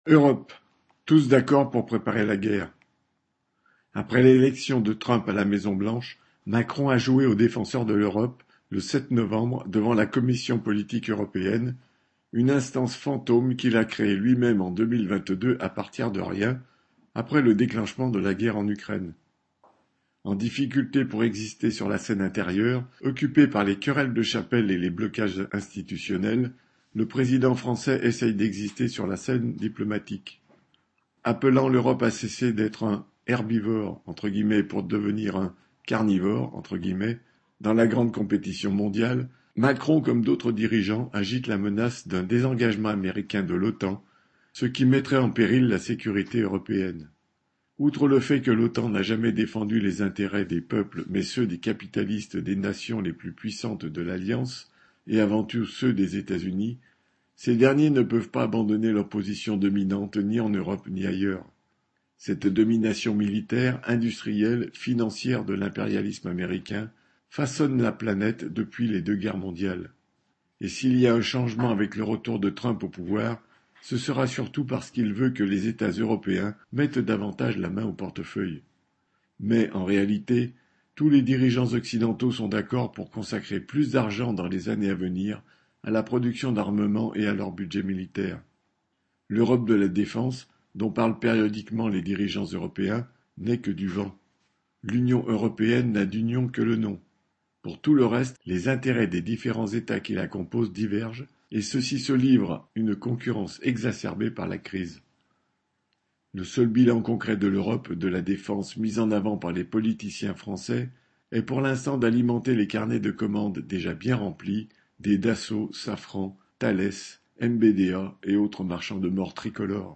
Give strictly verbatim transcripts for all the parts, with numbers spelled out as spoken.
Europe, tous d'accord pour préparer la guerre. Après l'élection de Trump à la Maison-Blanche, Macron a joué aux défenseurs de l'Europe le sept novembre devant la Commission politique européenne, une instance fantôme qu'il a créée lui-même en deux mille vingt-deux à partir de rien, après le déclenchement de la guerre en Ukraine. En difficulté pour exister sur la scène intérieure, occupé par les querelles de chapelle et les blocages institutionnels, le président français essaye d'exister sur la scène diplomatique. Appelant l'Europe à cesser d'être un herbivore entre guillemets pour devenir un carnivore entre guillemets dans la grande compétition mondiale, Macron comme d'autres dirigeants agitent la menace d'un désengagement américain de l'OTAN, ce qui mettrait en péril la sécurité européenne. Outre le fait que l'OTAN n'a jamais défendu les intérêts des peuples mais ceux des capitalistes des nations les plus puissantes de l'Alliance, et avant tout ceux des États-Unis, ces derniers ne peuvent pas abandonner leur position dominante ni en Europe ni ailleurs. Cette domination militaire, industrielle, financière de l'impérialisme américain façonne la planète depuis les deux guerres mondiales. Et s'il y a un changement avec le retour de Trump au pouvoir, ce sera surtout parce qu'il veut que les États européens mettent davantage la main au portefeuille. Mais, en réalité, tous les dirigeants occidentaux sont d'accord pour consacrer plus d'argent dans les années à venir à la production d'armements et à leur budget militaire. L'Europe de la défense, dont parlent périodiquement les dirigeants européens, n'est que du vent. L'Union européenne n'a d'union que le nom. Pour tout le reste, les intérêts des différents États qui la composent divergent, et ceux-ci se livrent une concurrence exacerbée par la crise. Le seul bilan concret de l'Europe de la défense mis en avant par les politiciens français est pour l'instant d'alimenter les carnets de commandes déjà bien remplis des Dassault, Safran, Thales, M B D A et autres marchands de mort tricolores.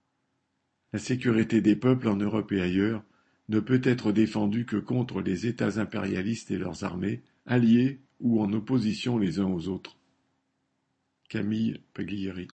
La sécurité des peuples en Europe et ailleurs ne peut être défendue que contre les États impérialistes et leurs armées, alliés ou en opposition les uns aux autres. Camille Paglieri.